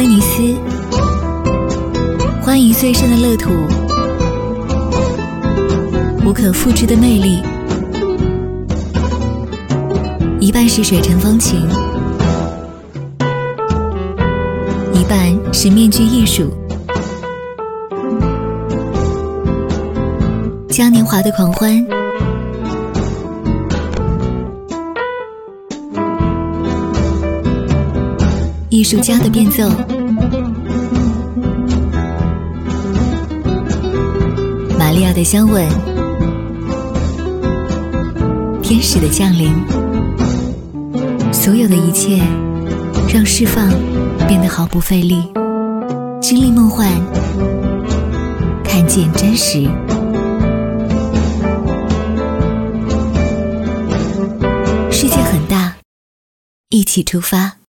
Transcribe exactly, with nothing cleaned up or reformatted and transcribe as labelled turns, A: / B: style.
A: 威尼斯，欢迎最深的乐土，无可复制的魅力，一半是水城风情，一半是面具艺术。嘉年华的狂欢，艺术家的变奏，玛利亚的香吻，天使的降临，所有的一切让释放变得毫不费力，经历梦幻，看见真实。世界很大，一起出发。